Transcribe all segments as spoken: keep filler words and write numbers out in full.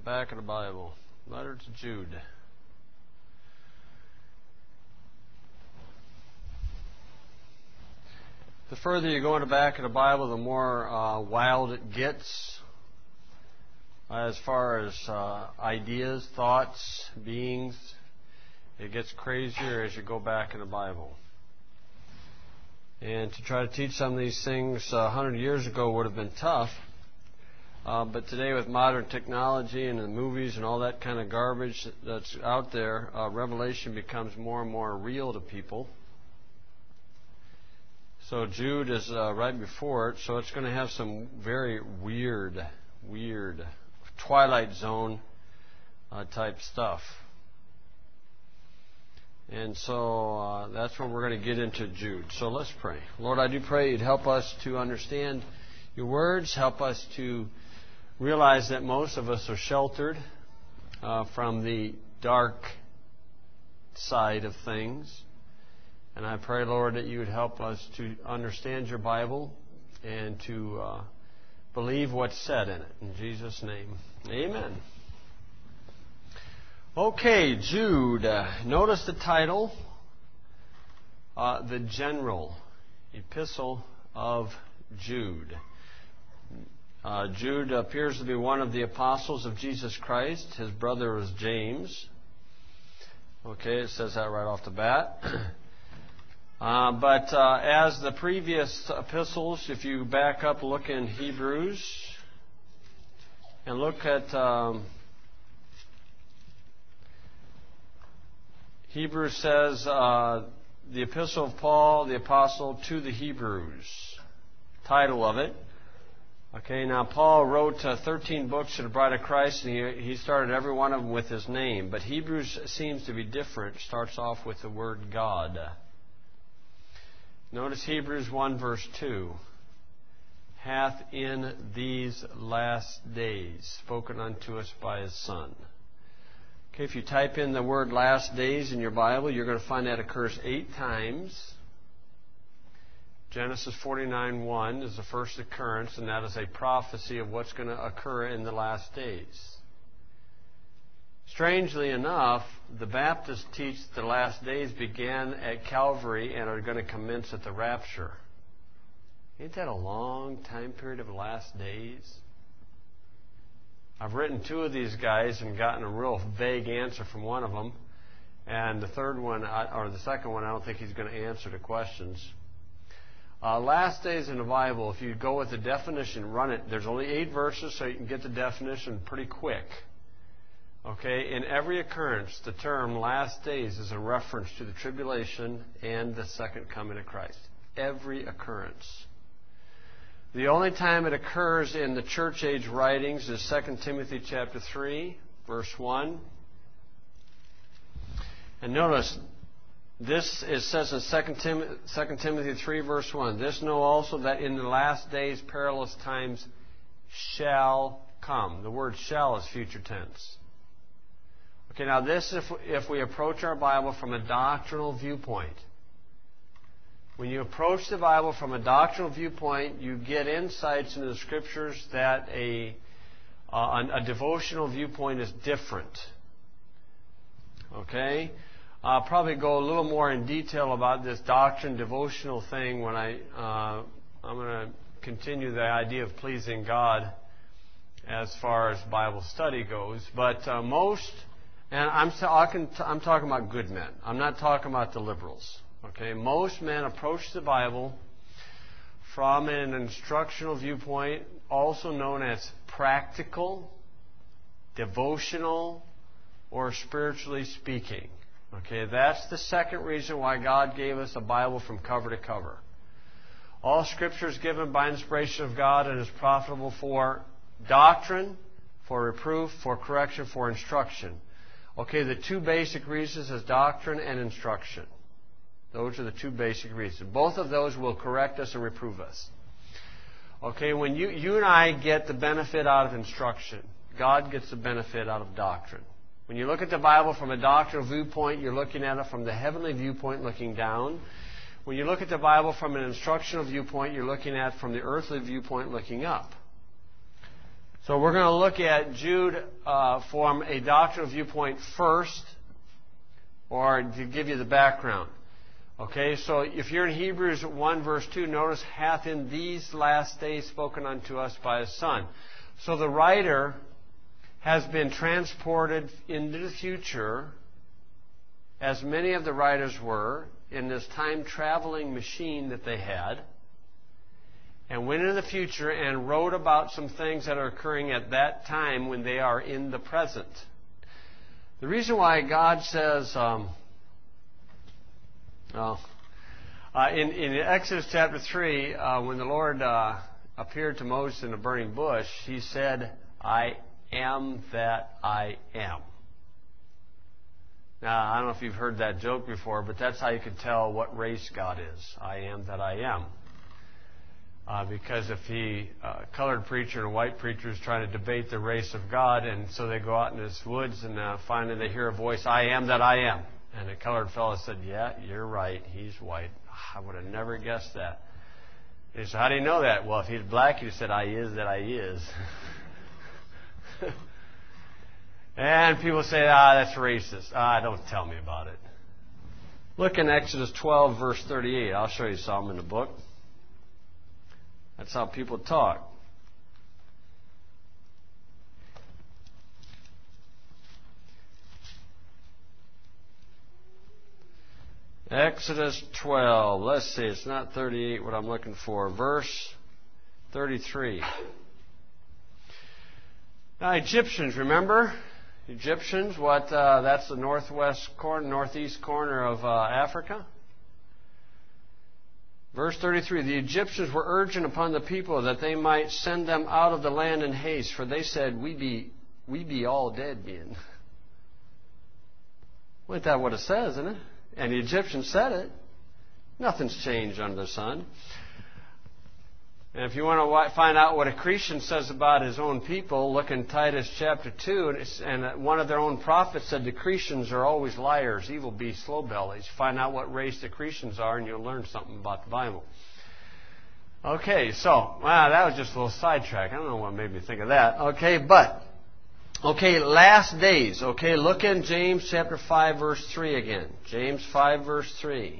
Back of the Bible. Letter to Jude. The further you go in the back of the Bible, the more uh, wild it gets as far as uh, ideas, thoughts, beings. It gets crazier as you go back in the Bible. And to try to teach some of these things uh, one hundred years ago would have been tough. Uh, but today with modern technology and the movies and all that kind of garbage that's out there, uh, Revelation becomes more and more real to people. So Jude is uh, right before it, so it's going to have some very weird, weird Twilight Zone uh, type stuff. And so uh, that's where we're going to get into Jude. So let's pray. Lord, I do pray you'd help us to understand your words, help us to realize that most of us are sheltered uh, from the dark side of things. And I pray, Lord, that you would help us to understand your Bible and to uh, believe what's said in it. In Jesus' name, amen. Okay, Jude. Uh, notice the title, uh, The General Epistle of Jude. Uh, Jude appears to be one of the apostles of Jesus Christ. His brother was James. Okay, it says that right off the bat. Uh, but uh, as the previous epistles, if you back up, look in Hebrews, and look at um, Hebrews says uh, the Epistle of Paul, the Apostle to the Hebrews, title of it. Okay, now Paul wrote uh, thirteen books to the Bride of Christ, and he, he started every one of them with his name. But Hebrews seems to be different. It starts off with the word God. Notice Hebrews one verse two. Hath in these last days spoken unto us by his Son. Okay, if you type in the word last days in your Bible, you're going to find that occurs eight times. Genesis forty-nine one is the first occurrence, and that is a prophecy of what's going to occur in the last days. Strangely enough, the Baptists teach that the last days began at Calvary and are going to commence at the rapture. Ain't that a long time period of last days? I've written two of these guys and gotten a real vague answer from one of them. And the third one, or the second one, I don't think he's going to answer the questions. Uh, last days in the Bible, if you go with the definition, run it. There's only eight verses, so you can get the definition pretty quick. Okay, in every occurrence, the term last days is a reference to the tribulation and the second coming of Christ. Every occurrence. The only time it occurs in the church age writings is Second Timothy chapter three, verse one. And notice, this it says in Second Timothy three, verse one, this know also that in the last days perilous times shall come. The word shall is future tense. Okay, now this, if, if we approach our Bible from a doctrinal viewpoint. When you approach the Bible from a doctrinal viewpoint, you get insights into the Scriptures that a, uh, a devotional viewpoint is different. Okay? I'll probably go a little more in detail about this doctrine devotional thing when I, uh, I'm going to continue the idea of pleasing God as far as Bible study goes. But uh, most... And I'm, I'm talking about good men. I'm not talking about the liberals. Okay, most men approach the Bible from an instructional viewpoint, also known as practical, devotional, or spiritually speaking. Okay, that's the second reason why God gave us a Bible from cover to cover. All Scripture is given by inspiration of God and is profitable for doctrine, for reproof, for correction, for instruction. Okay, the two basic reasons is doctrine and instruction. Those are the two basic reasons. Both of those will correct us and reprove us. Okay, when you, you and I get the benefit out of instruction, God gets the benefit out of doctrine. When you look at the Bible from a doctrinal viewpoint, you're looking at it from the heavenly viewpoint looking down. When you look at the Bible from an instructional viewpoint, you're looking at it from the earthly viewpoint looking up. So we're going to look at Jude uh, from a doctrinal viewpoint first, or to give you the background. Okay, so if you're in Hebrews one verse two, notice, hath in these last days spoken unto us by His Son. So the writer has been transported into the future, as many of the writers were, in this time-traveling machine that they had, and went into the future and wrote about some things that are occurring at that time when they are in the present. The reason why God says, um, well, uh, in, in Exodus chapter three, uh, when the Lord uh, appeared to Moses in a burning bush, He said, I am that I am. Now, I don't know if you've heard that joke before, but that's how you can tell what race God is. I am that I am. Uh, because if he, uh, a colored preacher and a white preacher is trying to debate the race of God, and so they go out in the woods and uh, finally they hear a voice, I am that I am. And the colored fellow said, yeah, you're right, he's white. I would have never guessed that. And he said, how do you know that? Well, if he's black, he said, I is that I is. And people say, ah, that's racist. Ah, don't tell me about it. Look in Exodus twelve, verse thirty-eight. I'll show you some in the book. That's how people talk. Exodus twelve. Let's see. It's not thirty-eight what I'm looking for. Verse thirty-three. Now, Egyptians, remember? Egyptians, what? Uh, that's the northwest corner, northeast corner of uh, Africa. Verse thirty-three, the Egyptians were urging upon the people that they might send them out of the land in haste, for they said, we be we be all dead men. Well, isn't that what it says, isn't it? And the Egyptians said it. Nothing's changed under the sun. And if you want to find out what Accretion says about his own people, look in Titus chapter two, and, it's, and one of their own prophets said the Accretians are always liars, evil beasts, slow bellies. Find out what race the Accretians are, and you'll learn something about the Bible. Okay, so, wow, that was just a little sidetrack. I don't know what made me think of that. Okay, but, okay, last days. Okay, look in James chapter five, verse three again. James five, verse three.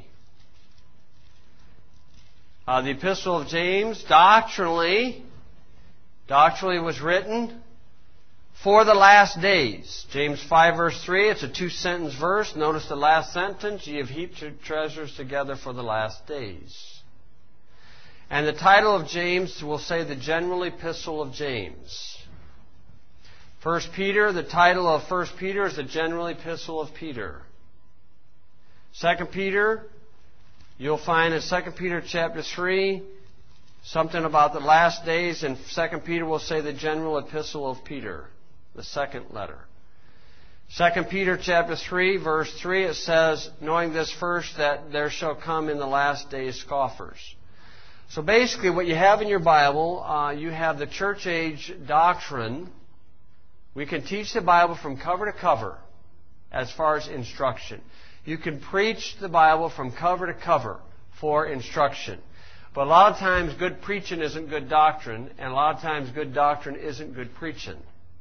Uh, the Epistle of James, doctrinally, doctrinally was written for the last days. James five, verse three, it's a two-sentence verse. Notice the last sentence, ye have heaped your treasures together for the last days. And the title of James will say the General Epistle of James. First Peter, the title of First Peter is the General Epistle of Peter. Second Peter, you'll find in Second Peter chapter three something about the last days, and Second Peter will say the General Epistle of Peter, the second letter. Second Peter chapter three, verse three, it says, knowing this first, that there shall come in the last days scoffers. So basically what you have in your Bible, uh, you have the church age doctrine. We can teach the Bible from cover to cover as far as instruction. You can preach the Bible from cover to cover for instruction. But a lot of times good preaching isn't good doctrine, and a lot of times good doctrine isn't good preaching.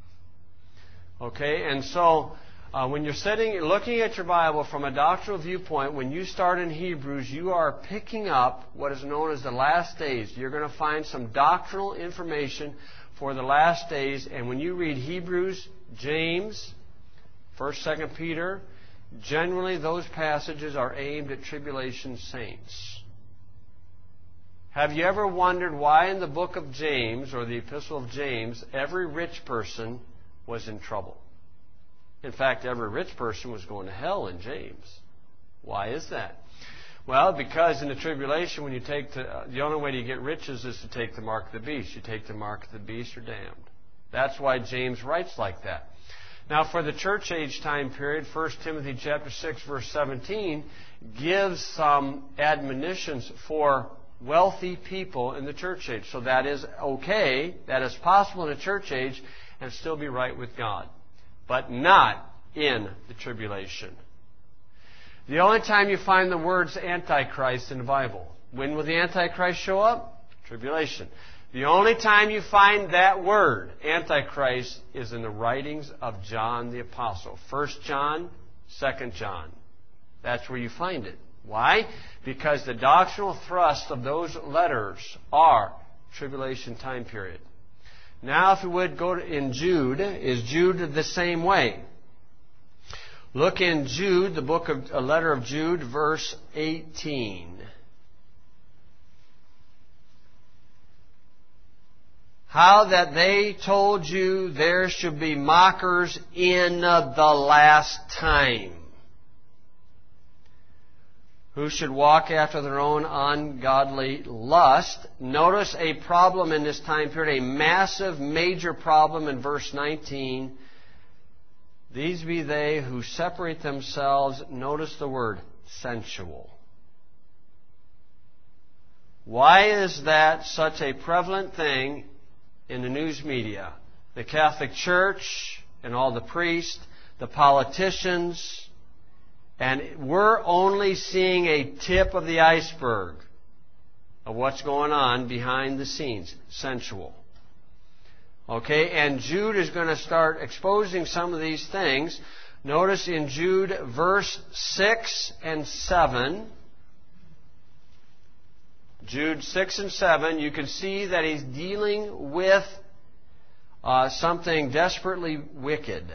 Okay, and so uh, when you're sitting, looking at your Bible from a doctrinal viewpoint, when you start in Hebrews, you are picking up what is known as the last days. You're going to find some doctrinal information for the last days, and when you read Hebrews, James, First, Second Peter, generally, those passages are aimed at tribulation saints. Have you ever wondered why in the book of James, or the Epistle of James, every rich person was in trouble? In fact, every rich person was going to hell in James. Why is that? Well, because in the tribulation, when you take the, uh, the only way to get riches is to take the mark of the beast. You take the mark of the beast, you're damned. That's why James writes like that. Now, for the church age time period, First Timothy chapter six, verse seventeen gives some admonitions for wealthy people in the church age. So that is okay, that is possible in the church age, and still be right with God. But not in the tribulation. The only time you find the words Antichrist in the Bible. When will the Antichrist show up? Tribulation. The only time you find that word, Antichrist, is in the writings of John the Apostle. First John, Second John. That's where you find it. Why? Because the doctrinal thrust of those letters are tribulation time period. Now, if you would, go to, in Jude. Is Jude the same way? Look in Jude, the book of, a letter of Jude, verse eighteen. How that they told you there should be mockers in the last time, who should walk after their own ungodly lust. Notice a problem in this time period, a massive, major problem in verse nineteen. These be they who separate themselves, notice the word, sensual. Why is that such a prevalent thing in the news media? The Catholic Church and all the priests, the politicians, and we're only seeing a tip of the iceberg of what's going on behind the scenes. Sensual. Okay, and Jude is going to start exposing some of these things. Notice in Jude verse six and seven. Jude six and seven, you can see that he's dealing with uh, something desperately wicked.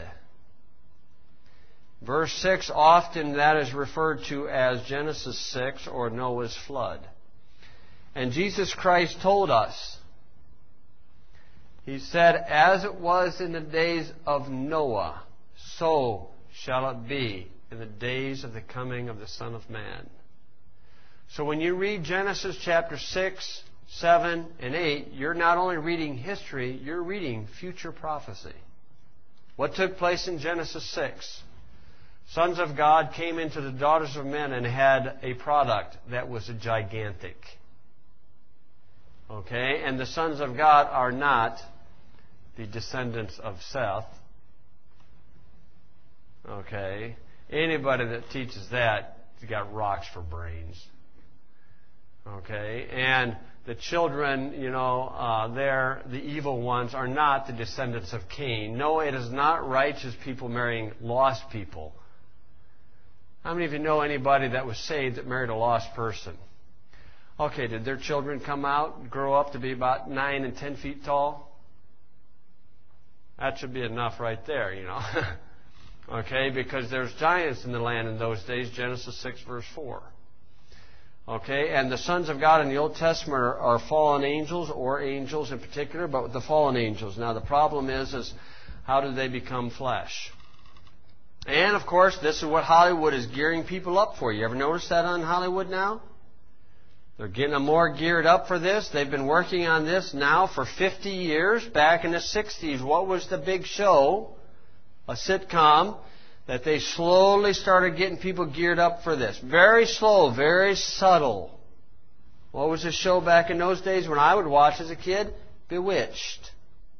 Verse six, often that is referred to as Genesis six or Noah's flood. And Jesus Christ told us, He said, as it was in the days of Noah, so shall it be in the days of the coming of the Son of Man. So when you read Genesis chapter six, seven, and eight, you're not only reading history, you're reading future prophecy. What took place in Genesis six? Sons of God came into the daughters of men and had a product that was gigantic. Okay? And the sons of God are not the descendants of Seth. Okay? Anybody that teaches that has got rocks for brains. Okay? And the children, you know, uh, they're, the evil ones are not the descendants of Cain. No, it is not righteous people marrying lost people. How many of you know anybody that was saved that married a lost person? Okay, did their children come out, grow up to be about nine and ten feet tall? That should be enough right there, you know. Okay, because there's giants in the land in those days, Genesis six verse four. Okay, and the sons of God in the Old Testament are, are fallen angels, or angels in particular, but the fallen angels. Now the problem is, is how did they become flesh? And of course, this is what Hollywood is gearing people up for. You ever notice that on Hollywood now? They're getting them more geared up for this. They've been working on this now for fifty years. Back in the sixties, what was the big show? A sitcom that they slowly started getting people geared up for this. Very slow, very subtle. What was the show back in those days when I would watch as a kid? Bewitched.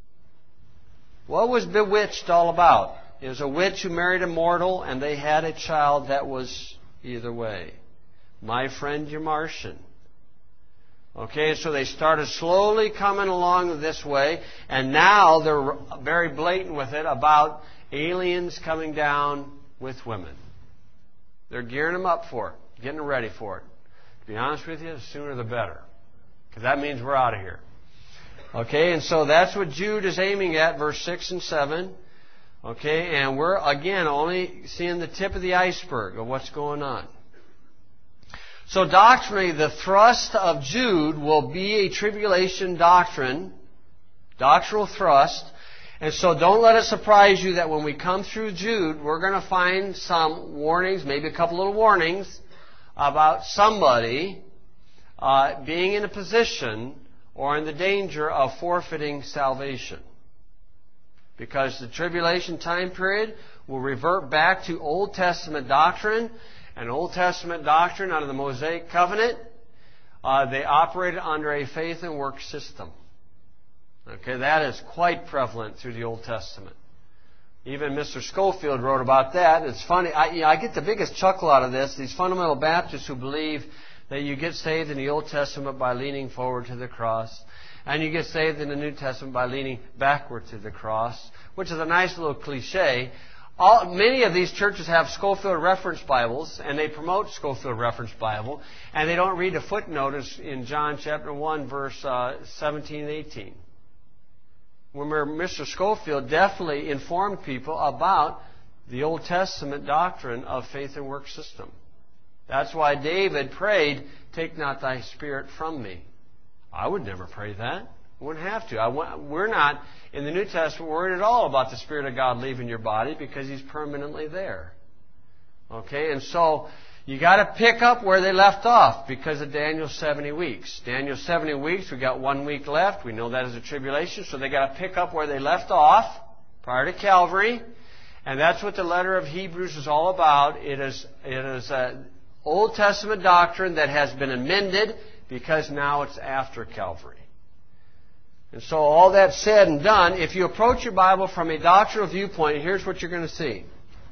What was Bewitched all about? It was a witch who married a mortal and they had a child that was either way. My Friend, Your Martian. Okay, so they started slowly coming along this way, and now they're very blatant with it about aliens coming down with women. They're gearing them up for it, getting ready for it. To be honest with you, the sooner the better, because that means we're out of here. Okay, and so that's what Jude is aiming at, verse six and seven. Okay, and we're, again, only seeing the tip of the iceberg of what's going on. So doctrinally, the thrust of Jude will be a tribulation doctrine, doctrinal thrust. And so don't let it surprise you that when we come through Jude, we're going to find some warnings, maybe a couple little warnings, about somebody uh, being in a position or in the danger of forfeiting salvation. Because the tribulation time period will revert back to Old Testament doctrine. And Old Testament doctrine under the Mosaic Covenant, uh, they operated under a faith and work system. Okay, that is quite prevalent through the Old Testament. Even Mister Schofield wrote about that. It's funny, I, you know, I get the biggest chuckle out of this. These fundamental Baptists who believe that you get saved in the Old Testament by leaning forward to the cross. And you get saved in the New Testament by leaning backward to the cross, which is a nice little cliche. All, many of these churches have Scofield Reference Bibles, and they promote Scofield Reference Bible, and they don't read the footnote in John chapter one, verse uh, seventeen and eighteen. Where Mister Scofield definitely informed people about the Old Testament doctrine of faith and work system. That's why David prayed, "Take not thy spirit from me." I would never pray that. I wouldn't have to. I, we're not, in the New Testament, worried at all about the Spirit of God leaving your body because He's permanently there. Okay, and so you got to pick up where they left off because of Daniel's seventy weeks. Daniel's seventy weeks, we got one week left. We know that is a tribulation, so they got to pick up where they left off prior to Calvary. And that's what the letter of Hebrews is all about. It is, it is an Old Testament doctrine that has been amended because now it's after Calvary. And so all that said and done, if you approach your Bible from a doctrinal viewpoint, here's what you're going to see.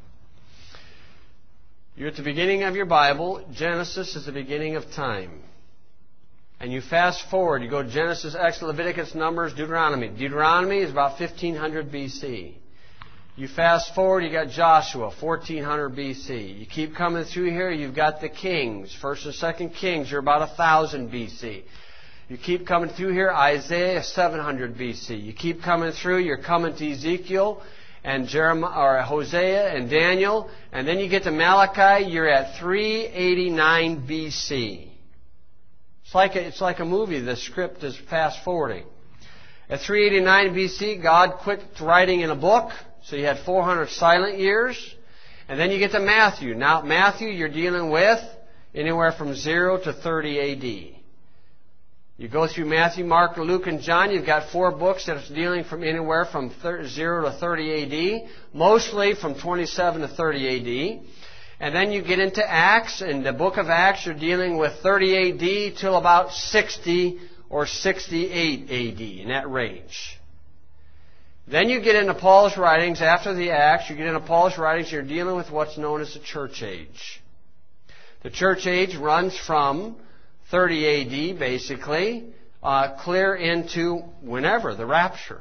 You're at the beginning of your Bible. Genesis is the beginning of time. And you fast forward. You go to Genesis, Exodus, Leviticus, Numbers, Deuteronomy. Deuteronomy is about fifteen hundred B C. You fast forward, you got Joshua, fourteen hundred B C. You keep coming through here, you've got the Kings. First and Second Kings are about one thousand B C. You keep coming through here, Isaiah, seven hundred B C. You keep coming through, you're coming to Ezekiel and Jeremiah, or Hosea and Daniel, and then you get to Malachi, you're at three eighty-nine B C. It's like a, it's like a movie, the script is fast forwarding. At three eighty-nine B C, God quit writing in a book, so you had four hundred silent years, and then you get to Matthew. Now, Matthew, you're dealing with anywhere from zero to thirty A D. You go through Matthew, Mark, Luke, and John. You've got four books that are dealing from anywhere from zero to thirty A D, mostly from twenty-seven to thirty A D. And then you get into Acts, and the book of Acts, you're dealing with thirty A D till about sixty or sixty-eight A D, in that range. Then you get into Paul's writings after the Acts. You get into Paul's writings, you're dealing with what's known as the church age. The church age runs from thirty A D, basically, uh, clear into whenever, the rapture.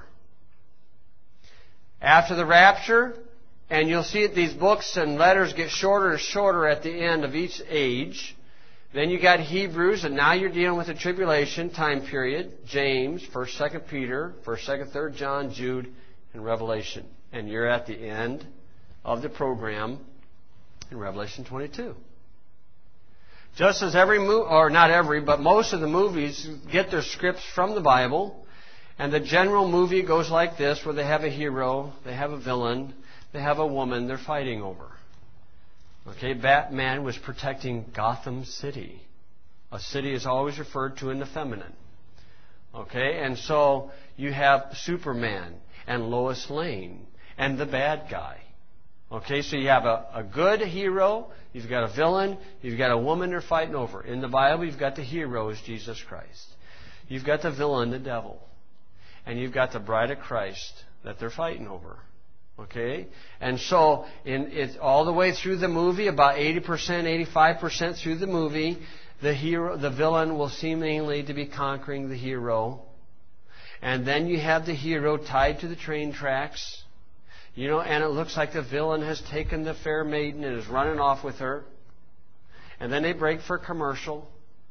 After the rapture, and you'll see that these books and letters get shorter and shorter at the end of each age. Then you got Hebrews, and now you're dealing with the tribulation time period. James, First, Second Peter, First, Second, Third John, Jude, and Revelation. And you're at the end of the program in Revelation twenty-two. Just as every movie, or not every, but most of the movies get their scripts from the Bible, and the general movie goes like this, where they have a hero, they have a villain, they have a woman they're fighting over. Okay, Batman was protecting Gotham City. A city is always referred to in the feminine. Okay, and so you have Superman and Lois Lane and the bad guy. Okay, so you have a, a good hero, you've got a villain, you've got a woman they're fighting over. In the Bible, you've got the hero is Jesus Christ. You've got the villain, the devil. And you've got the bride of Christ that they're fighting over. Okay? And so, in it's all the way through the movie, about eighty percent, eighty-five percent through the movie, the hero, the villain will seemingly to be conquering the hero. And then you have the hero tied to the train tracks. You know, and it looks like the villain has taken the fair maiden and is running off with her. And then they break for a commercial.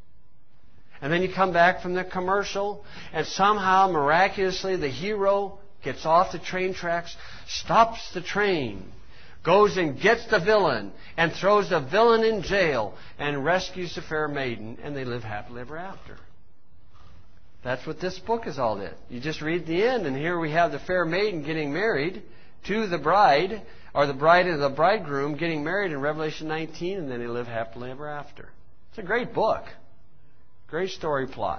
And then you come back from the commercial, and somehow, miraculously, the hero gets off the train tracks, stops the train, goes and gets the villain, and throws the villain in jail, and rescues the fair maiden, and they live happily ever after. That's what this book is all that. You just read the end, and here we have the fair maiden getting married to the bride, or the bride and the bridegroom getting married in Revelation nineteen, and then they live happily ever after. It's a great book. Great story plot.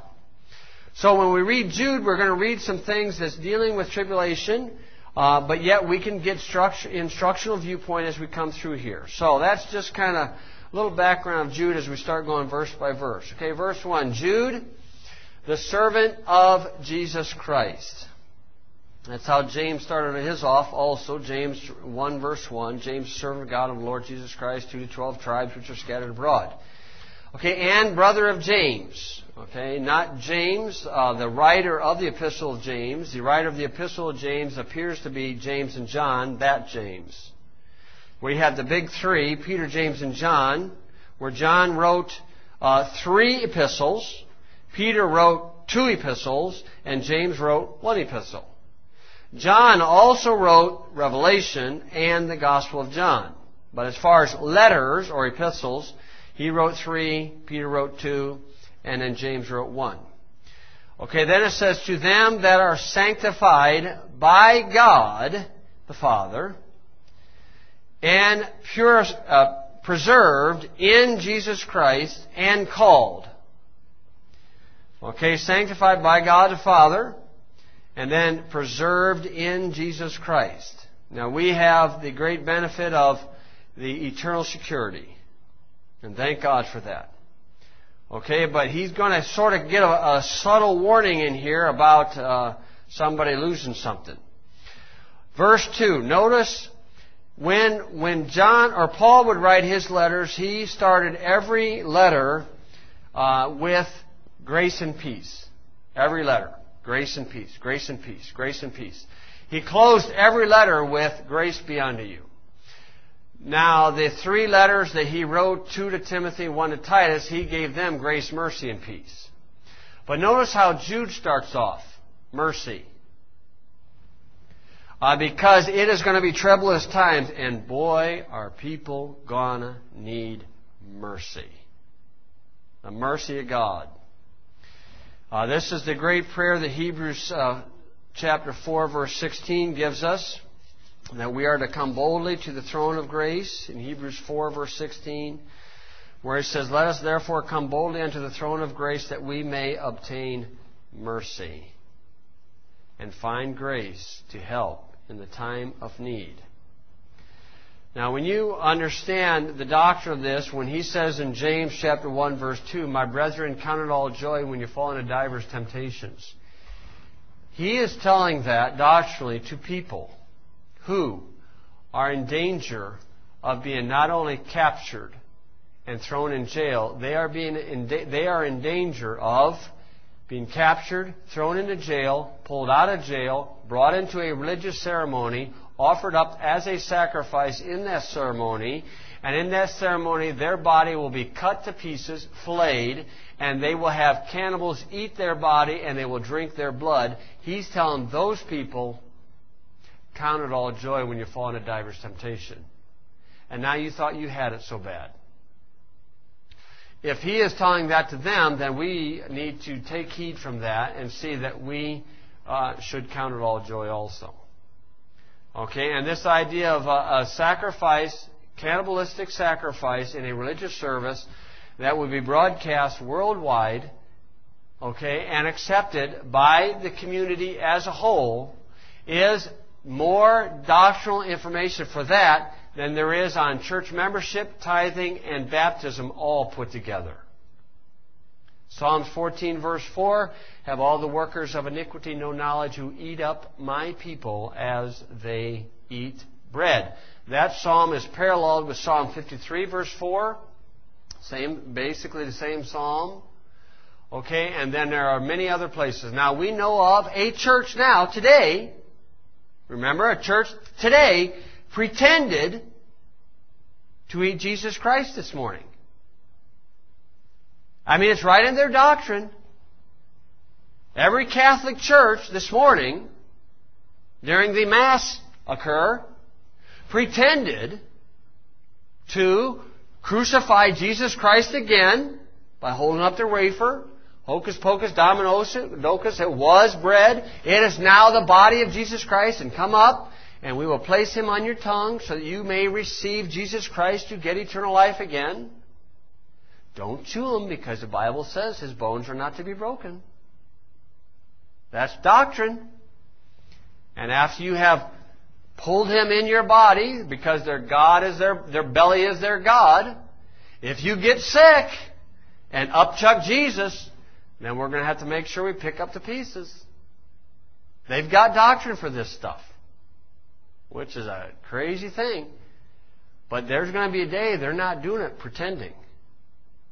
So when we read Jude, we're going to read some things that's dealing with tribulation, uh, but yet we can get structure, instructional viewpoint as we come through here. So that's just kind of a little background of Jude as we start going verse by verse. Okay, verse one. Jude, the servant of Jesus Christ. That's how James started his off also. James one verse one. James, servant of God and Lord Jesus Christ, to the twelve tribes which are scattered abroad. Okay, and brother of James. Okay, not James, uh, the writer of the Epistle of James. The writer of the Epistle of James appears to be James and John, that James. We have the big three, Peter, James, and John, where John wrote uh, three epistles, Peter wrote two epistles, and James wrote one epistle. John also wrote Revelation and the Gospel of John. But as far as letters or epistles, he wrote three, Peter wrote two, and then James wrote one. Okay, then it says, to them that are sanctified by God the Father and pure, uh, preserved in Jesus Christ and called. Okay, sanctified by God the Father and then preserved in Jesus Christ. Now we have the great benefit of the eternal security. And thank God for that. Okay, but he's going to sort of get a, a subtle warning in here about uh, somebody losing something. Verse two. Notice when when John or Paul would write his letters, he started every letter uh, with grace and peace. Every letter. Grace and peace. Grace and peace. Grace and peace. He closed every letter with grace be unto you. Now, the three letters that he wrote, two to Timothy, one to Titus, he gave them grace, mercy, and peace. But notice how Jude starts off. Mercy. Uh, because it is going to be troublous times, and boy, are people gonna need mercy. The mercy of God. Uh, this is the great prayer that Hebrews uh, chapter four, verse sixteen gives us. That we are to come boldly to the throne of grace in Hebrews four, verse sixteen, where it says, let us therefore come boldly unto the throne of grace that we may obtain mercy and find grace to help in the time of need. Now, when you understand the doctrine of this, when he says in James chapter one, verse two, my brethren, count it all joy when you fall into divers temptations, he is telling that doctrinally to people who are in danger of being not only captured and thrown in jail, they are being in da- they are in danger of being captured, thrown into jail, pulled out of jail, brought into a religious ceremony, offered up as a sacrifice in that ceremony, and in that ceremony their body will be cut to pieces, flayed, and they will have cannibals eat their body and they will drink their blood. He's telling those people, count it all joy when you fall into diverse temptation. And now you thought you had it so bad. If he is telling that to them, then we need to take heed from that and see that we uh, should count it all joy also. Okay, and this idea of a, a sacrifice, cannibalistic sacrifice in a religious service that would be broadcast worldwide, okay, and accepted by the community as a whole is more doctrinal information for that than there is on church membership, tithing, and baptism all put together. Psalms fourteen, verse four, have all the workers of iniquity no knowledge who eat up my people as they eat bread. That psalm is paralleled with Psalm fifty-three, verse four. Same, basically the same psalm. Okay, and then there are many other places. Now we know of a church now, today, remember, a church today pretended to eat Jesus Christ this morning. I mean, it's right in their doctrine. Every Catholic church this morning, during the Mass occur, pretended to crucify Jesus Christ again by holding up their wafer. Hocus pocus, dominos, docus, it was bread. It is now the body of Jesus Christ. And come up, and we will place Him on your tongue so that you may receive Jesus Christ to get eternal life again. Don't chew Him, because the Bible says His bones are not to be broken. That's doctrine. And after you have pulled Him in your body, because their God is their, their belly is their God, if you get sick and upchuck Jesus, then we're going to have to make sure we pick up the pieces. They've got doctrine for this stuff, which is a crazy thing. But there's going to be a day they're not doing it pretending.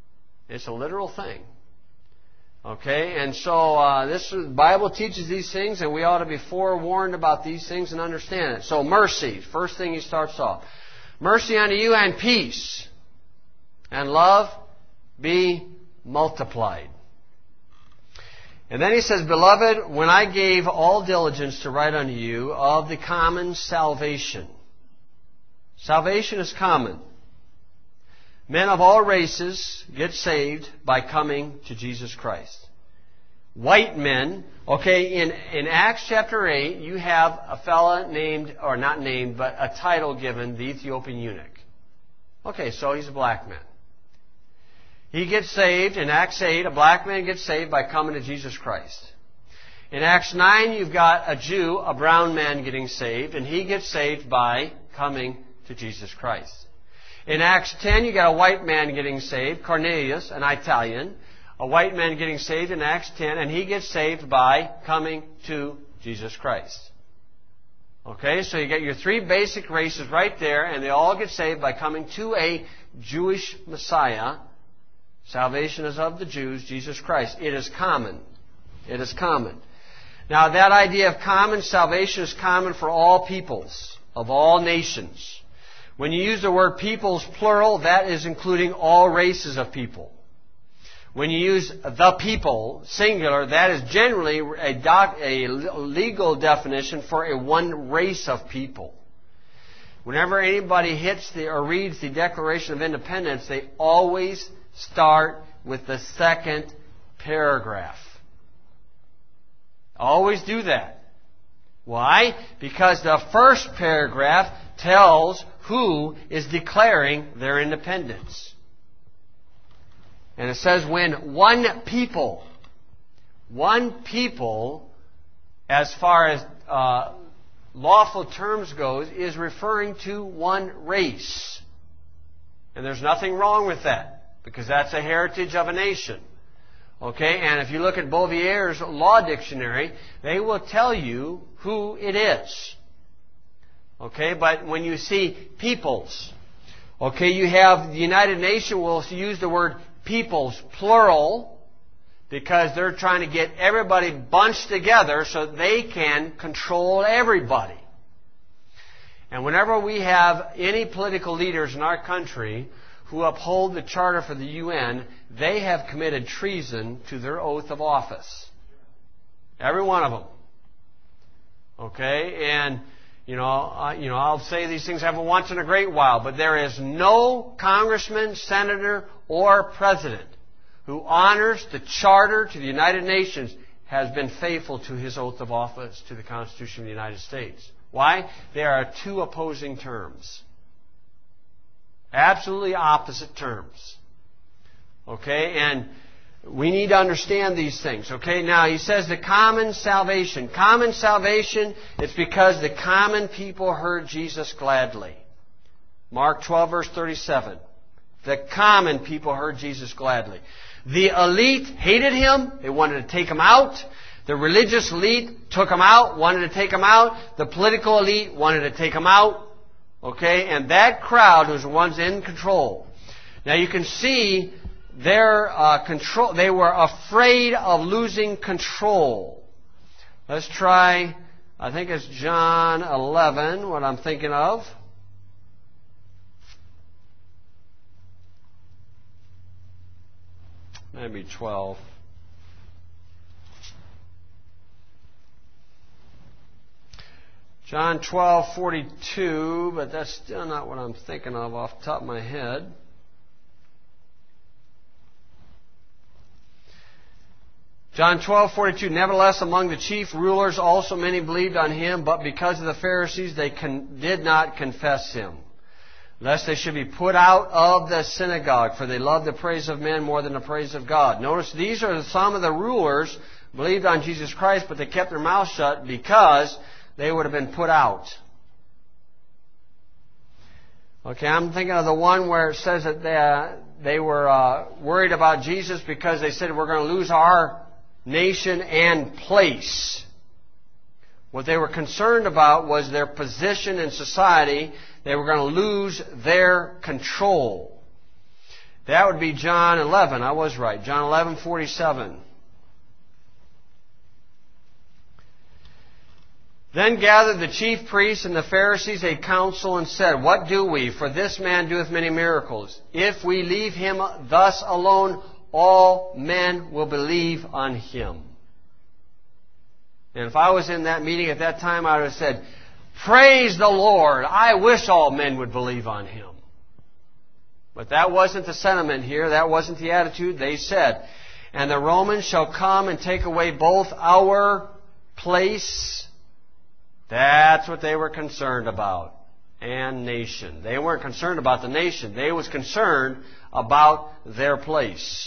It's a literal thing. Okay, and so uh, this the Bible teaches these things, and we ought to be forewarned about these things and understand it. So mercy, first thing he starts off. Mercy unto you and peace and love be multiplied. And then he says, Beloved, when I gave all diligence to write unto you of the common salvation. Salvation is common. Men of all races get saved by coming to Jesus Christ. White men, okay, in, in Acts chapter eight, you have a fella named, or not named, but a title given, the Ethiopian eunuch. Okay, so he's a black man. He gets saved in Acts eight, a black man gets saved by coming to Jesus Christ. In Acts nine, you've got a Jew, a brown man getting saved, and he gets saved by coming to Jesus Christ. In Acts ten, you got a white man getting saved, Cornelius, an Italian. A white man getting saved in Acts ten, and he gets saved by coming to Jesus Christ. Okay, so you get your three basic races right there, and they all get saved by coming to a Jewish Messiah. Salvation is of the Jews, Jesus Christ. It is common. It is common. Now, that idea of common salvation is common for all peoples, of all nations. When you use the word peoples plural, that is including all races of people. When you use the people singular, that is generally a, doc, a legal definition for a one race of people. Whenever anybody hits the or reads the Declaration of Independence, they always start with the second paragraph. Always do that. Why? Because the first paragraph tells who is declaring their independence. And it says when one people, one people, as far as uh, lawful terms goes, is referring to one race. And there's nothing wrong with that, because that's a heritage of a nation. Okay, and if you look at Bouvier's Law Dictionary, they will tell you who it is. Okay, but when you see peoples, okay, you have the United Nations will use the word peoples, plural, because they're trying to get everybody bunched together so they can control everybody. And whenever we have any political leaders in our country who uphold the Charter for the U N, they have committed treason to their oath of office. Every one of them. Okay? And, you know, I, you know, I'll say these things every once in a great while, but there is no congressman, senator, or president who honors the Charter to the United Nations has been faithful to his oath of office to the Constitution of the United States. Why? There are two opposing terms. Absolutely opposite terms. Okay? And we need to understand these things. Okay? Now, he says the common salvation. Common salvation, it's because the common people heard Jesus gladly. Mark twelve, verse thirty-seven. The common people heard Jesus gladly. The elite hated him. They wanted to take him out. The religious elite took him out, wanted to take him out. The political elite wanted to take him out. Okay? And that crowd was the ones in control. Now you can see their uh, control. They were afraid of losing control. Let's try, I think it's John eleven, what I'm thinking of. Maybe twelve. John twelve forty-two, but that's still not what I'm thinking of off the top of my head. John twelve forty-two. Nevertheless, among the chief rulers also many believed on him, but because of the Pharisees they con- did not confess him, lest they should be put out of the synagogue, for they loved the praise of men more than the praise of God. Notice these are some of the rulers believed on Jesus Christ, but they kept their mouths shut because they would have been put out. Okay, I'm thinking of the one where it says that they, uh, they were uh, worried about Jesus because they said we're going to lose our nation and place. What they were concerned about was their position in society. They were going to lose their control. That would be John eleven. I was right. John eleven forty-seven. Then gathered the chief priests and the Pharisees a council and said, What do we? For this man doeth many miracles. If we leave him thus alone, all men will believe on him. And if I was in that meeting at that time, I would have said, Praise the Lord. I wish all men would believe on him. But that wasn't the sentiment here. That wasn't the attitude. They said, And the Romans shall come and take away both our place. That's what they were concerned about. And nation. They weren't concerned about the nation. They was concerned about their place.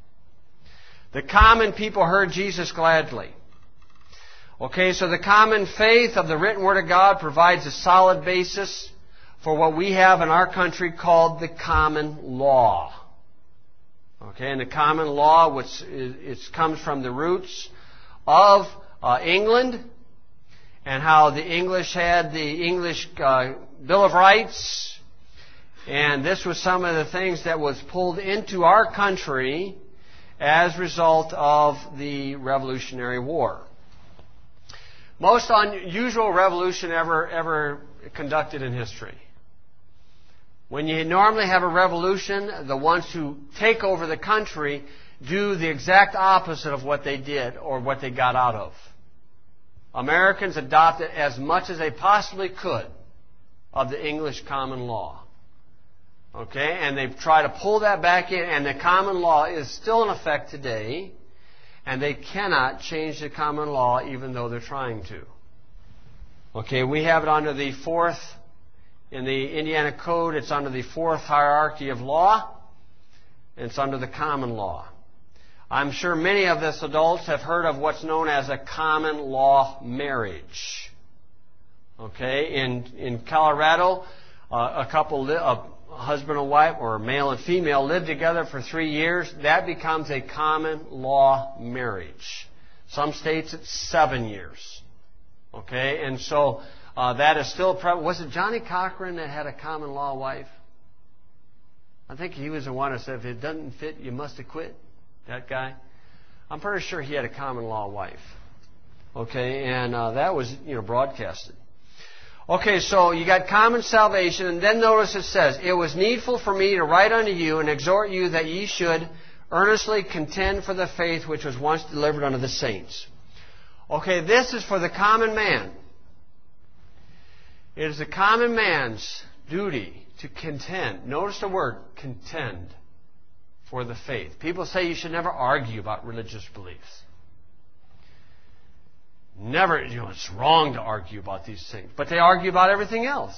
The common people heard Jesus gladly. Okay, so the common faith of the written Word of God provides a solid basis for what we have in our country called the common law. Okay, and the common law, which it comes from the roots of uh, England, and how the English had the English uh, Bill of Rights. And this was some of the things that was pulled into our country as a result of the Revolutionary War. Most unusual revolution ever, ever conducted in history. When you normally have a revolution, the ones who take over the country do the exact opposite of what they did or what they got out of. Americans adopted as much as they possibly could of the English common law. Okay? And they try to pull that back in, and the common law is still in effect today, and they cannot change the common law even though they're trying to. Okay, we have it under the fourth, in the Indiana Code, it's under the fourth hierarchy of law, and it's under the common law. I'm sure many of us adults have heard of what's known as a common law marriage. Okay, in in Colorado, uh, a couple, li- a husband and wife, or male and female, live together for three years. That becomes a common law marriage. Some states it's seven years. Okay, and so uh, that is still pre- was it Johnny Cochran that had a common law wife? I think he was the one that said, "If it doesn't fit, you must have quit." That guy. I'm pretty sure he had a common law wife. Okay, and uh, that was, you know, broadcasted. Okay, so you got common salvation, and then notice it says, It was needful for me to write unto you and exhort you that ye should earnestly contend for the faith which was once delivered unto the saints. Okay, this is for the common man. It is the common man's duty to contend. Notice the word, contend. For the faith. People say you should never argue about religious beliefs. Never, you know, it's wrong to argue about these things. But they argue about everything else.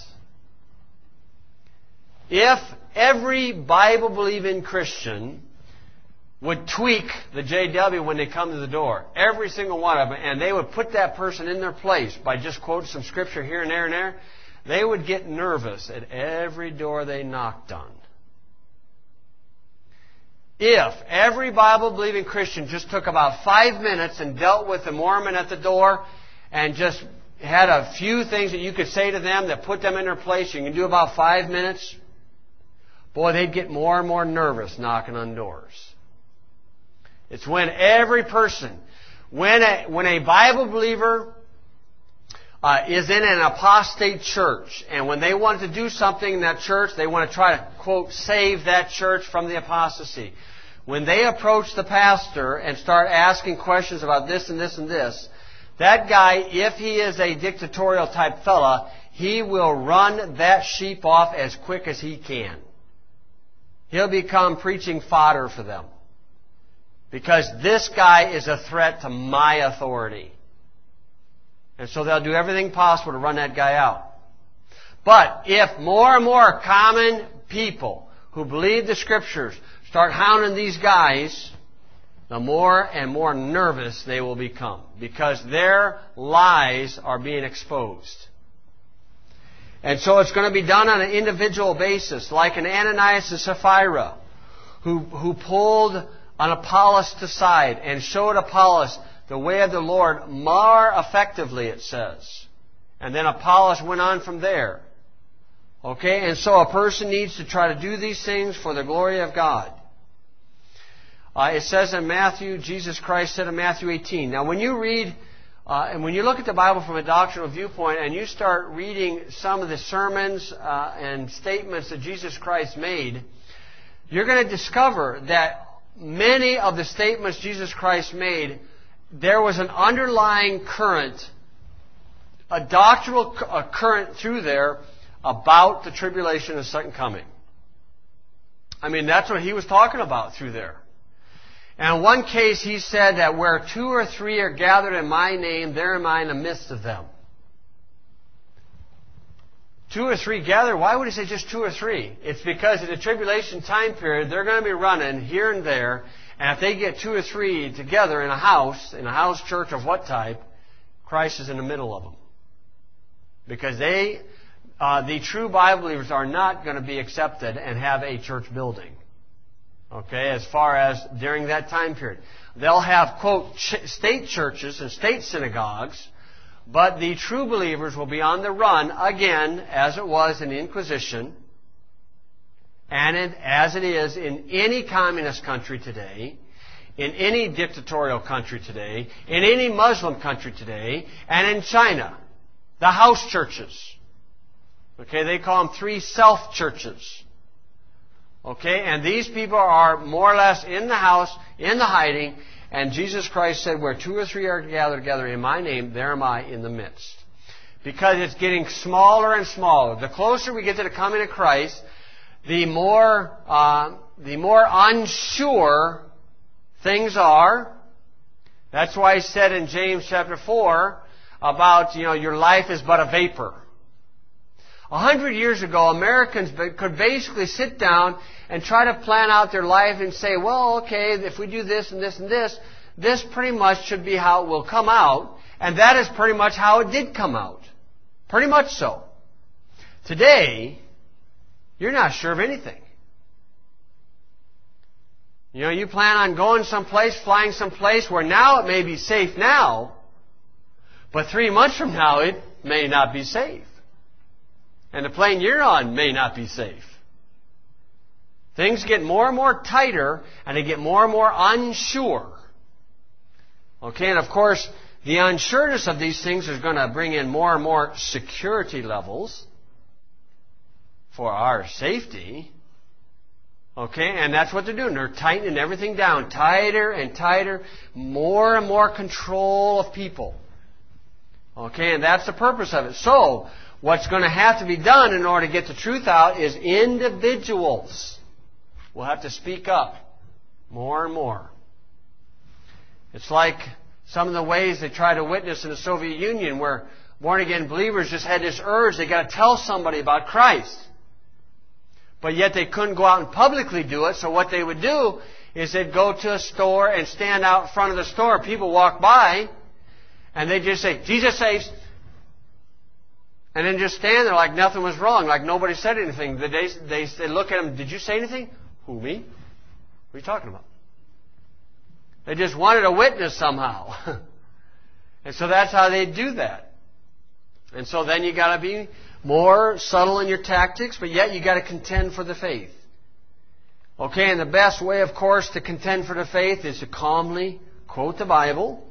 If every Bible-believing Christian would tweak the J W when they come to the door, every single one of them, and they would put that person in their place by just quoting some scripture here and there and there, they would get nervous at every door they knocked on. If every Bible-believing Christian just took about five minutes and dealt with the Mormon at the door and just had a few things that you could say to them that put them in their place, you can do about five minutes, boy, they'd get more and more nervous knocking on doors. It's when every person, when a, when a Bible believer uh, is in an apostate church, and when they want to do something in that church, they want to try to, quote, save that church from the apostasy. When they approach the pastor and start asking questions about this and this and this, that guy, if he is a dictatorial type fella, he will run that sheep off as quick as he can. He'll become preaching fodder for them. Because this guy is a threat to my authority. And so they'll do everything possible to run that guy out. But if more and more common people who believe the Scriptures start hounding these guys, the more and more nervous they will become. Because their lies are being exposed. And so it's going to be done on an individual basis, like an Ananias and Sapphira, who, who pulled an Apollos aside and showed Apollos the way of the Lord more effectively, it says. And then Apollos went on from there. Okay, and so a person needs to try to do these things for the glory of God. Uh, it says in Matthew, Jesus Christ said in Matthew eighteen. Now when you read, uh, and when you look at the Bible from a doctrinal viewpoint and you start reading some of the sermons uh, and statements that Jesus Christ made, you're going to discover that many of the statements Jesus Christ made, there was an underlying current, a doctrinal a current through there about the tribulation and second coming. I mean, that's what he was talking about through there. And in one case, he said that where two or three are gathered in my name, there am I in the midst of them. Two or three gathered, why would he say just two or three? It's because in the tribulation time period, they're going to be running here and there, and if they get two or three together in a house, in a house church of what type, Christ is in the middle of them. Because they... Uh, the true Bible believers are not going to be accepted and have a church building. Okay, as far as during that time period. They'll have, quote, ch- state churches and state synagogues, but the true believers will be on the run again, as it was in the Inquisition, and it, as it is in any communist country today, in any dictatorial country today, in any Muslim country today, and in China. The house churches. Okay, they call them three self-churches. Okay, and these people are more or less in the house, in the hiding, and Jesus Christ said, where two or three are gathered together in my name, there am I in the midst. Because it's getting smaller and smaller. The closer we get to the coming of Christ, the more, uh, the more unsure things are. That's why he said in James chapter four about, you know, your life is but a vapor. A hundred years ago, Americans could basically sit down and try to plan out their life and say, well, okay, if we do this and this and this, this pretty much should be how it will come out. And that is pretty much how it did come out. Pretty much so. Today, you're not sure of anything. You know, you plan on going someplace, flying someplace where now it may be safe now, but three months from now it may not be safe. And the plane you're on may not be safe. Things get more and more tighter, and they get more and more unsure. Okay, and of course, the unsureness of these things is going to bring in more and more security levels for our safety. Okay, and that's what they're doing. They're tightening everything down, tighter and tighter, more and more control of people. Okay, and that's the purpose of it. So, what's going to have to be done in order to get the truth out is individuals will have to speak up more and more. It's like some of the ways they try to witness in the Soviet Union where born-again believers just had this urge, they got to tell somebody about Christ. But yet they couldn't go out and publicly do it, so what they would do is they'd go to a store and stand out in front of the store. People walk by, and they'd just say, Jesus saves. And then just stand there like nothing was wrong, like nobody said anything. They, they, they look at him, did you say anything? Who, me? What are you talking about? They just wanted a witness somehow. And so that's how they do that. And so then you got to be more subtle in your tactics, but yet you got to contend for the faith. Okay, and the best way, of course, to contend for the faith is to calmly quote the Bible,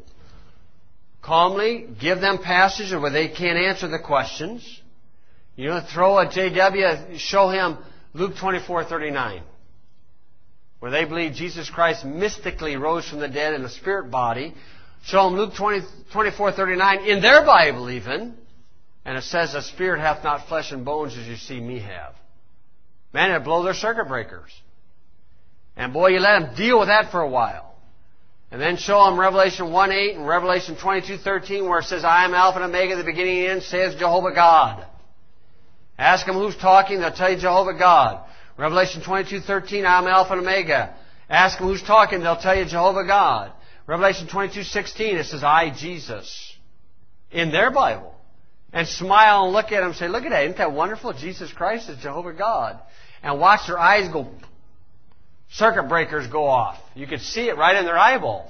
calmly give them passages where they can't answer the questions. You know, throw a J W, show him Luke twenty-four thirty-nine, where they believe Jesus Christ mystically rose from the dead in a spirit body. Show them Luke twenty-four thirty-nine in their Bible even. And it says, the spirit hath not flesh and bones as you see me have. Man, it'd blow their circuit breakers. And boy, you let them deal with that for a while. And then show them Revelation one eight and Revelation twenty-two thirteen where it says, I am Alpha and Omega, the beginning and end, says Jehovah God. Ask them who's talking, they'll tell you Jehovah God. Revelation twenty-two thirteen, I am Alpha and Omega. Ask them who's talking, they'll tell you Jehovah God. Revelation twenty-two sixteen, it says, I, Jesus. In their Bible. And smile and look at them and say, look at that, isn't that wonderful? Jesus Christ is Jehovah God. And watch their eyes go, circuit breakers go off. You could see it right in their eyeballs.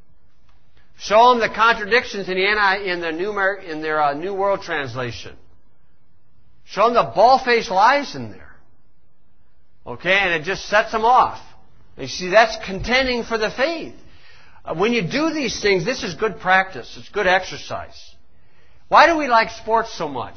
Show them the contradictions in the, in the New, in their uh, New World Translation. Show them the bald-faced lies in there. Okay, and it just sets them off. You see, that's contending for the faith. When you do these things, this is good practice. It's good exercise. Why do we like sports so much?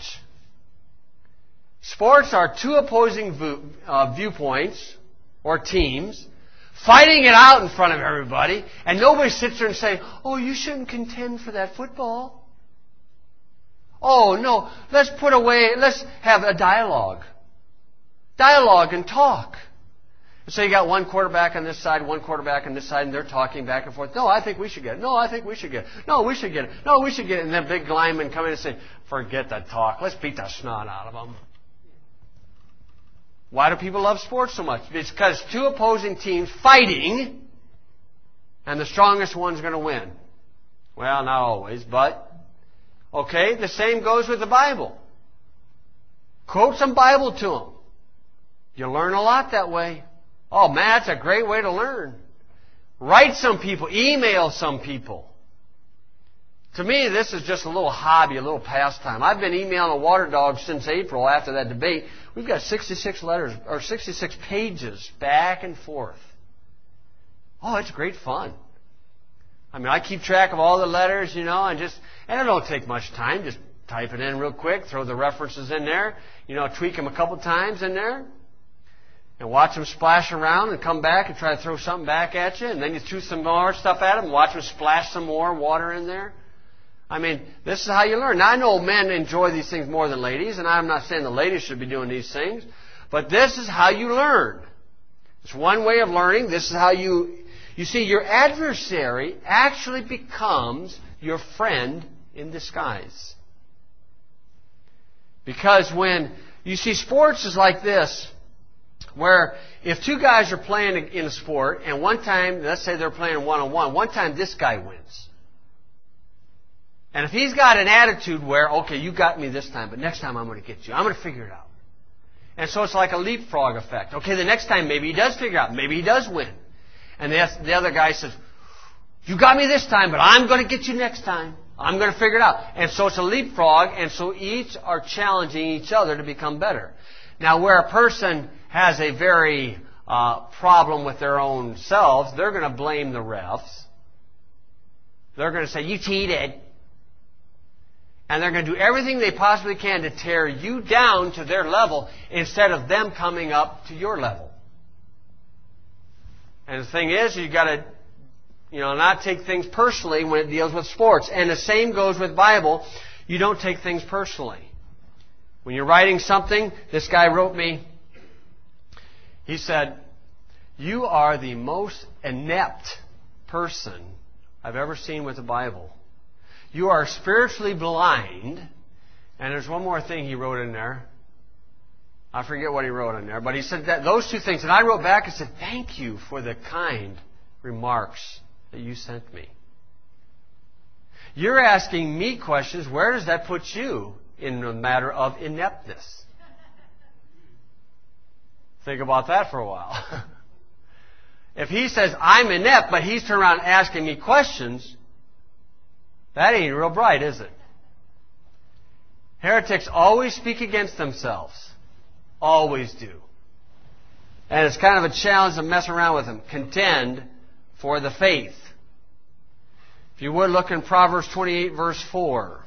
Sports are two opposing view, uh, viewpoints or teams fighting it out in front of everybody, and nobody sits there and says, oh, you shouldn't contend for that football. Oh, no, let's put away, let's have a dialogue. Dialogue and talk. So you got one quarterback on this side, one quarterback on this side, and they're talking back and forth. No, I think we should get it. No, I think we should get it. No, we should get it. No, we should get it. And then big linemen come in and say, forget that talk. Let's beat the snot out of them. Why do people love sports so much? It's because two opposing teams fighting, and the strongest one's going to win. Well, not always, but, okay, the same goes with the Bible. Quote some Bible to them. You learn a lot that way. Oh, man, that's a great way to learn. Write some people. Email some people. To me, this is just a little hobby, a little pastime. I've been emailing the Water Dogs since April after that debate. We've got sixty-six letters, or sixty-six pages back and forth. Oh, it's great fun. I mean, I keep track of all the letters, you know, and just, and it don't take much time. Just type it in real quick, throw the references in there, you know, tweak them a couple times in there. And watch them splash around and come back and try to throw something back at you. And then you threw some more stuff at them and watch them splash some more water in there. I mean, this is how you learn. Now, I know men enjoy these things more than ladies, and I'm not saying the ladies should be doing these things. But this is how you learn. It's one way of learning. This is how you... You see, your adversary actually becomes your friend in disguise. Because when... You see, sports is like this... Where if two guys are playing in a sport, and one time, let's say they're playing one-on-one, one time this guy wins. And if he's got an attitude where, okay, you got me this time, but next time I'm going to get you. I'm going to figure it out. And so it's like a leapfrog effect. Okay, the next time maybe he does figure it out. Maybe he does win. And the, the other guy says, you got me this time, but I'm going to get you next time. I'm going to figure it out. And so it's a leapfrog, and so each are challenging each other to become better. Now, where a person has a very uh, problem with their own selves, they're going to blame the refs. They're going to say, you cheated. And they're going to do everything they possibly can to tear you down to their level instead of them coming up to your level. And the thing is, you've got to, you know, not take things personally when it deals with sports. And the same goes with Bible. You don't take things personally. When you're writing something, this guy wrote me, he said, you are the most inept person I've ever seen with the Bible. You are spiritually blind. And there's one more thing he wrote in there. I forget what he wrote in there. But he said that those two things. And I wrote back and said, thank you for the kind remarks that you sent me. You're asking me questions. Where does that put you in the matter of ineptness? Think about that for a while. If he says, I'm inept, but he's turned around asking me questions, that ain't real bright, is it? Heretics always speak against themselves. Always do. And it's kind of a challenge to mess around with them. Contend for the faith. If you would, look in Proverbs twenty-eight, verse four.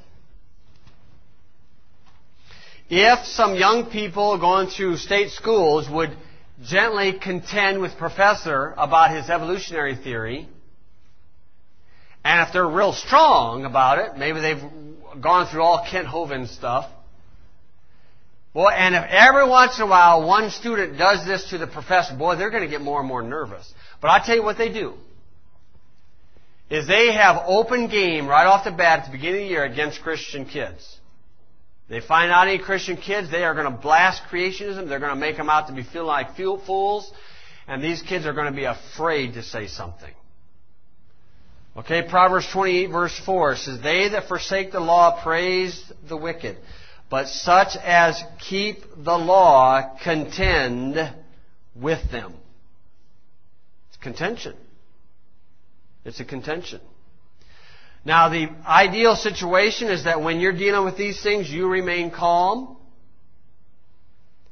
If some young people going through state schools would gently contend with professor about his evolutionary theory, and if they're real strong about it, maybe they've gone through all Kent Hovind stuff, boy, and if every once in a while one student does this to the professor, boy, they're going to get more and more nervous. But I'll tell you what they do, is they have open game right off the bat at the beginning of the year against Christian kids. They find out any Christian kids, they are going to blast creationism. They're going to make them out to be feeling like fools. And these kids are going to be afraid to say something. Okay, Proverbs twenty-eight, verse four says, they that forsake the law praise the wicked, but such as keep the law contend with them. It's contention. It's a contention. Now, the ideal situation is that when you're dealing with these things, you remain calm.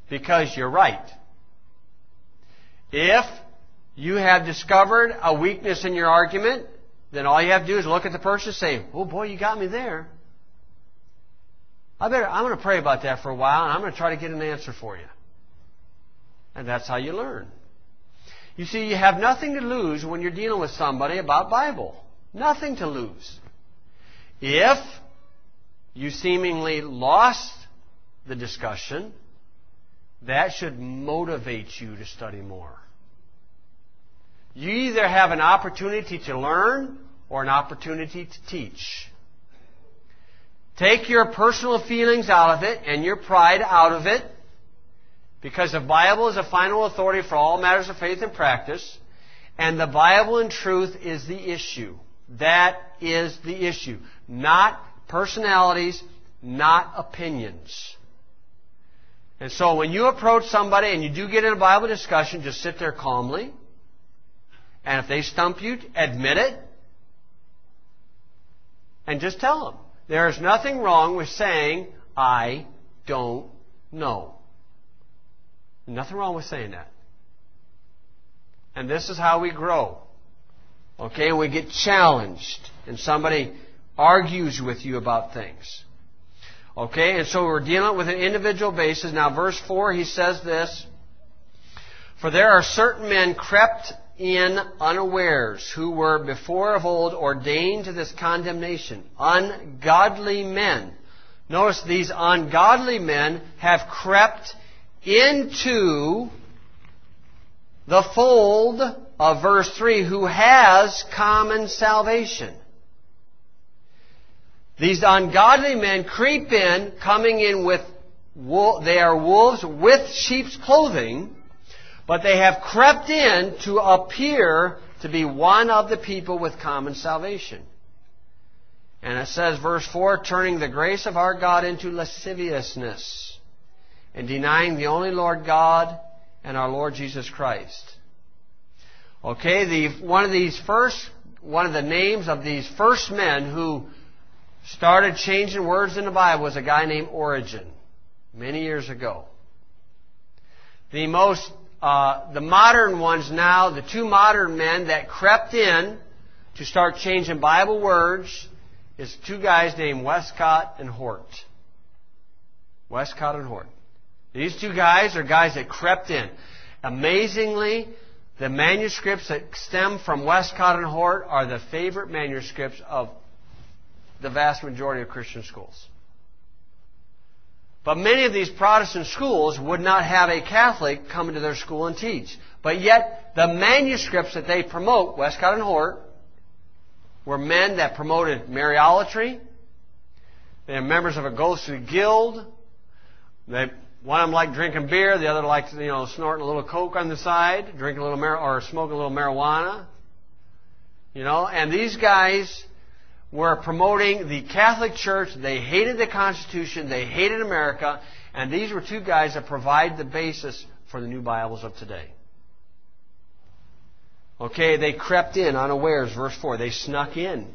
because you're right. If you have discovered a weakness in your argument, then all you have to do is look at the person and say, oh boy, you got me there. I better, I'm going to pray about that for a while, and I'm going to try to get an answer for you. And that's how you learn. You see, you have nothing to lose when you're dealing with somebody about Bible. Nothing to lose. If you seemingly lost the discussion, that should motivate you to study more. You either have an opportunity to learn or an opportunity to teach. Take your personal feelings out of it and your pride out of it, because the Bible is a final authority for all matters of faith and practice, and the Bible in truth is the issue. That is the issue. Not personalities, not opinions. And so when you approach somebody and you do get in a Bible discussion, just sit there calmly. And if they stump you, admit it. And just tell them. There is nothing wrong with saying, I don't know. Nothing wrong with saying that. And this is how we grow. Okay, we get challenged. And somebody argues with you about things. Okay, and so we're dealing with an individual basis. Now, verse four, he says this. For there are certain men crept in unawares, who were before of old ordained to this condemnation. Ungodly men. Notice these ungodly men have crept into the fold of verse three, who has common salvation. These ungodly men creep in, coming in with, they are wolves with sheep's clothing, but they have crept in to appear to be one of the people with common salvation. And it says, verse four, turning the grace of our God into lasciviousness, and denying the only Lord God and our Lord Jesus Christ. Okay, the, one of these first, one of the names of these first men who started changing words in the Bible was a guy named Origen, many years ago. The most, uh, the modern ones now, the two modern men that crept in to start changing Bible words is two guys named Westcott and Hort. Westcott and Hort. These two guys are guys that crept in. Amazingly, the manuscripts that stem from Westcott and Hort are the favorite manuscripts of the vast majority of Christian schools. But many of these Protestant schools would not have a Catholic come into their school and teach. But yet, the manuscripts that they promote, Westcott and Hort, were men that promoted Mariolatry. They are members of a ghostly guild. They, one of them liked drinking beer, the other liked, you know, snorting a little coke on the side, drinking a little mar- or smoking a little marijuana. You know, and these guys were promoting the Catholic Church. They hated the Constitution. They hated America. And these were two guys that provide the basis for the new Bibles of today. Okay, they crept in unawares, verse four. They snuck in.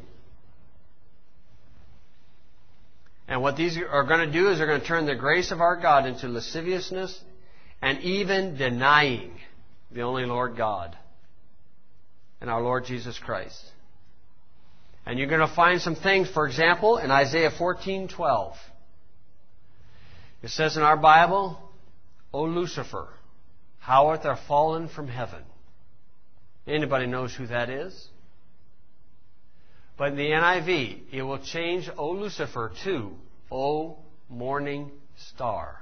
And what these are going to do is they're going to turn the grace of our God into lasciviousness and even denying the only Lord God and our Lord Jesus Christ. And you're going to find some things, for example, in Isaiah fourteen twelve. It says in our Bible, O Lucifer, how art thou fallen from heaven? Anybody knows who that is? But in the N I V, it will change O Lucifer to O Morning Star.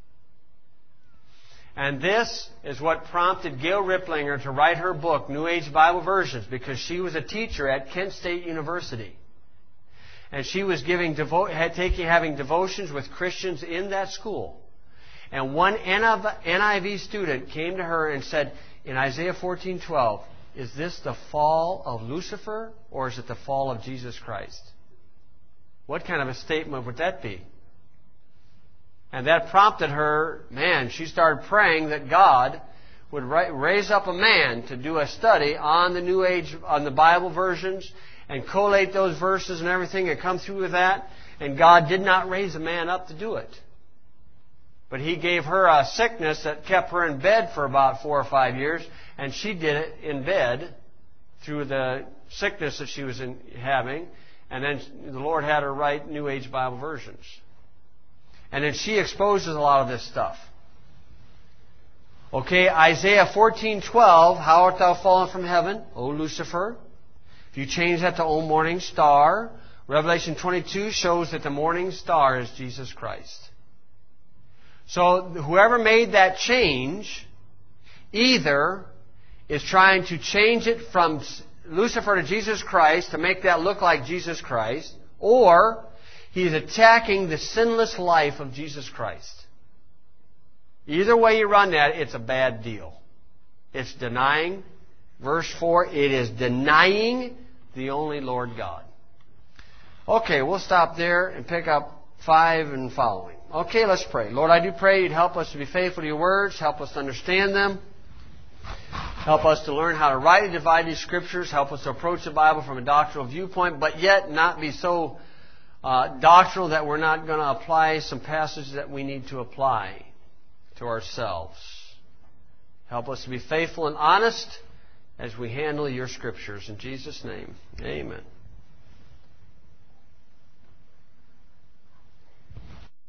And this is what prompted Gail Riplinger to write her book, New Age Bible Versions, because she was a teacher at Kent State University. And she was giving devo- had taking, having devotions with Christians in that school. And one N I V student came to her and said, in Isaiah fourteen twelve, is this the fall of Lucifer or is it the fall of Jesus Christ? What kind of a statement would that be? And that prompted her, man, she started praying that God would raise up a man to do a study on the New Age, on the Bible versions, and collate those verses and everything and come through with that. And God did not raise a man up to do it. But he gave her a sickness that kept her in bed for about four or five years, and she did it in bed through the sickness that she was in, having. And then the Lord had her write New Age Bible versions. And then she exposes a lot of this stuff. Okay, Isaiah fourteen twelve, how art thou fallen from heaven, O Lucifer? If you change that to O morning star, Revelation twenty-two shows that the morning star is Jesus Christ. So whoever made that change either is trying to change it from Lucifer to Jesus Christ to make that look like Jesus Christ, or he's attacking the sinless life of Jesus Christ. Either way you run that, it's a bad deal. It's denying, verse four, it is denying the only Lord God. Okay, we'll stop there and pick up five and following. Okay, let's pray. Lord, I do pray you'd help us to be faithful to your words, help us to understand them, help us to learn how to rightly divide these scriptures, help us to approach the Bible from a doctrinal viewpoint, but yet not be so uh, doctrinal that we're not going to apply some passages that we need to apply to ourselves. Help us to be faithful and honest as we handle your scriptures. In Jesus' name, amen.